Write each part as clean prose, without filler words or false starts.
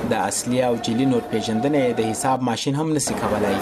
د اصلي او جعلي نوټ پیژندنې د حساب ماشین هم نشي کولای.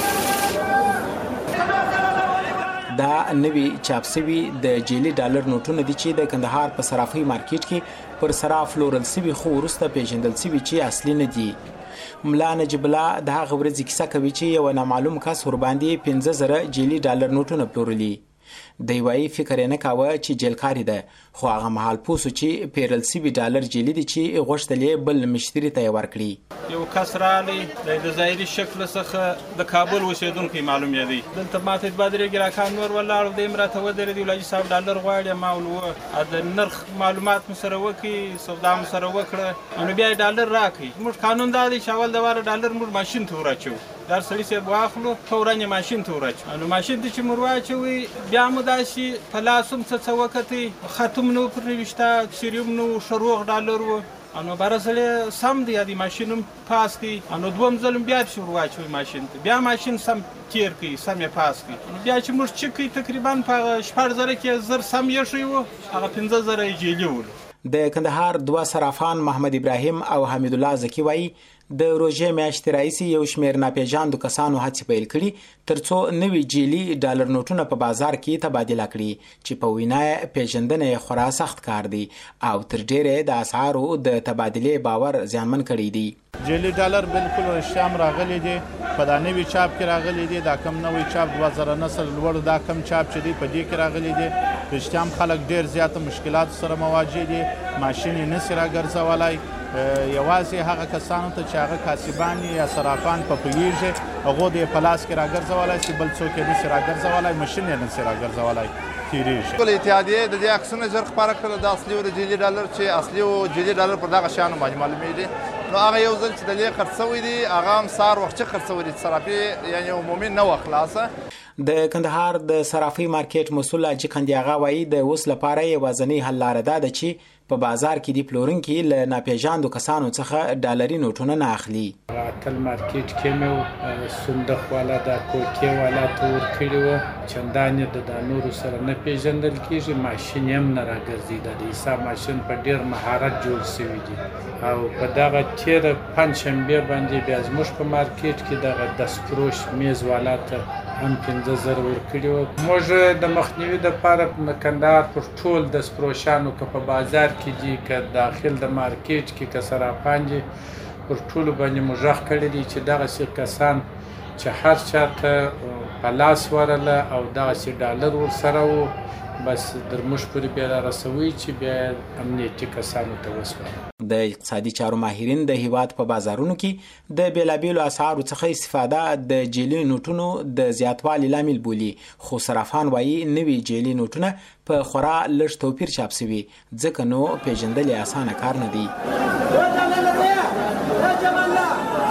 دا نوي چاپ شوي د جعلي ډالر نوټونه دي چې د کندهار په صرافي مارکیټ کې پر صراف لورل شوي خو وروسته پیژندل شوي چې اصلي نه دي. ملا نجیب الله د هغه ورځې کیسه کوي چې یو نامعلوم کس ورباندې 15,000 جعلي ډالر نوټونه پلورلي. دی وایي فکر یې نه کاوه چې جیلکاري ده، خو هغه مهال پوه سو چې پیرل شوي ډالر جعلي دي چې غوښتل یې بل مشتري ته یې ورکړي. یو کس راغلی د ظاهري شکل څخه د کابل اوسېدونکی معلوم یې دی. دلته ماته بادرې ګراکان نور ولاړ دی راته ودرېدي ولاجي صاحب ډالر غواړي. ما ول د نرخ معلومات مو سره وکړي، سودا مو سره وکړه، نو بیا یې ډالر راکړي. موږ قانون دا دی چې اول د واره ډالر موږ ماشین ته ور اچوو. دا سړي صاحب واخلو فورا یې ماشین ته ور اچوو. نو ماشین ته چې مو ور واچوي بیا مو داسې په لاس هم څه وکتئ، ختم نو پر نوشته، سیریوم نو شروغ ډالر و. انو برسله سم دی د ماشین هم پاس کی. انو دوم ځل بیا شروع واچوي ماشین ته، بیا ماشین سم تیر کی، سم یې پاس کی. بیا چې موږ چک کی تقریبا په 14,000 کې زر سم یې شوی و، هغه 15,000 جعلي ول. د کندهار دوه صرافان محمد ابراهیم او حمید الله زکی وایي د روژې میاشتې راهیسې یو شمېر ناپېژاندو کسانو هڅې پیل کړي ترڅو نوي جعلي ډالر نوټونه په بازار کې تبادله کړي چې په وینا یې پیژندنه یې خورا سخت کار دی او تر ډېره د اسعارو د تبادلې باور زیانمن کړی دی. جعلي ډالر بالکل رښتیا راغلی دی، په دا نوي چاپ کې راغلی دی. دا کم نوی چاپ 2019 لوړ دا کم چاپ چې دی په دې کې راغلی دی. رښتیا خلک ډېر زیاته مشکلات سره مواجه دي، ماشین یې نشي راګرځولی. یوازې هغه کسانو ته چې هغه کاسبان یا صرافان په پوهېږي هغو د یې په لاس کې راګرځولی شي، بل څوک یې نشي راګرځولی، ماشین یې نشي راګرځولی. تېرېږي ټول اتحادیې د دې عکسونه ژر خپاره کړل د اصلي او د جعلي ډالر چې اصلي او جعلي ډالر پر دغه شیانو باندې معلومېږي. نو هغه یو ځل چې د دې خرڅ شوی دی هغه هم سهار وخت چې خرڅ شوی دی، صرافي یعنې عمومي نه وه خلاصه. د کندهار د صرافي مارکیټ مسؤل حاجي قندي اغا وایي د اوس لپاره یوازینۍ حل لاره دا ده چې په بازار کې د پلورونکي له ناپېژاندو کسانو څخه ډالري نوټونه نه اخلي. راتل مارکیټ کې مې صندوق والا د کوکې والا ته ورکړي وه، چندانې د نورو سره نه پېژندل کېږي، ماشین یې هم نه راګرځېده. د حساب ماشین په ډېر مهارت جوړ شوي دي او په دغه تېره پنجشنبې باندې بیا زموږ په مارکیټ کې دغه دستفروش میز والا ته هم 15,000 ورکړي وو. موږ د مخنیوي دپاره په کندهار پر ټول دستفروشانو که په بازار کې دي که داخل د مارکیټ کې که صرافان دي پر ټولو باندې مو غږ کړی دی چې دغسې کسان چې هر چا ته په لاس ورله او دغسې ډالر ورسره وو بس در موږ پورې بیا رارسوي چې بیا امنیتي کسانو ته وسپارو. د اقتصادي چارو ماهرین د هیواد په بازارونو کې د بیلابیلو اسعارو څخه استفاده د جعلي نوټونو د زیاتوالي لامل بولي، خو صرافان وایي نوي جعلي نوټونه په خورا لږ توپیر چاپ شوي ځکه نو پیژندل یې اسانه کار نه دی.